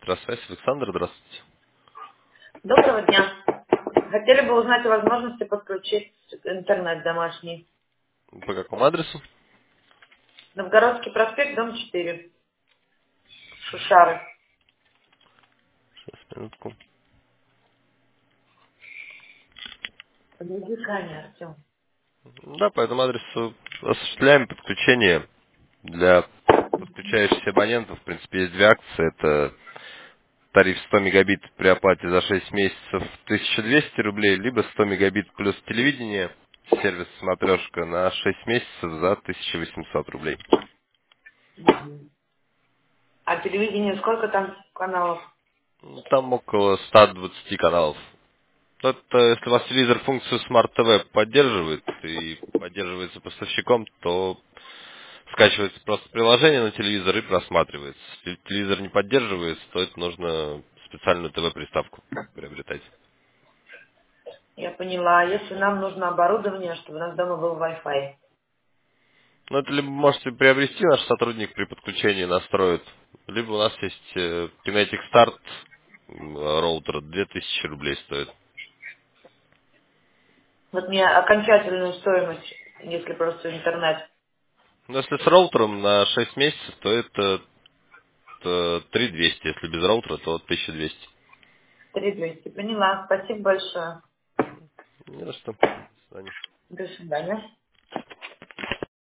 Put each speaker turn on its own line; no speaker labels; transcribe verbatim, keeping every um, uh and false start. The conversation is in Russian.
Электросвязь. Александр, здравствуйте.
Доброго дня. Хотели бы узнать о возможности подключить интернет домашний.
По какому адресу?
Новгородский проспект, дом четыре. Шушары.
Минутку.
Подведи камеру, Артем.
Да, по этому адресу осуществляем подключение для подключающихся абонентов. В принципе, есть две акции. Это тариф сто мегабит при оплате за шесть месяцев тысяча двести рублей, либо сто мегабит плюс телевидение, сервис смотрешка на шесть месяцев за тысяча восемьсот рублей.
А телевидение сколько там каналов?
Ну, Там около ста двадцати каналов. Это, если у вас телевизор функцию Smart ти ви поддерживает и поддерживается поставщиком, то скачивается просто приложение на телевизор и просматривается. Если телевизор не поддерживается, то это нужно специальную ТВ-приставку приобретать.
Я поняла. А если нам нужно оборудование, чтобы у нас дома был Wi-Fi?
Ну, это либо можете приобрести, наш сотрудник при подключении настроит, либо у нас есть э, Kinetic Start м, роутер, две тысячи рублей стоит.
Вот мне окончательную стоимость, если просто интернет.
Но если с роутером на шесть месяцев, то это э, три тысячи двести, если без роутера, то тысяча двести.
три двести. Поняла. Спасибо большое.
Не за что. До свидания.
До свидания.